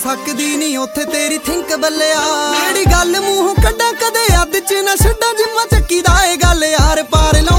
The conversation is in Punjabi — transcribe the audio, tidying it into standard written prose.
ਸਕਦੀ ਨਹੀਂ ਉੱਥੇ ਤੇਰੀ ਥਿੰਕ ਬੱਲਿਆ, ਜਿਹੜੀ ਗੱਲ ਮੂੰਹੋਂ ਕੱਢਾਂ ਕਦੇ ਅੱਧ ਚ ਨਾ ਛੱਡਾਂ ਜਿੰਮਾ ਚੱਕੀ ਦਾ ਏ ਗੱਲ ਯਾਰ ਪਾਰ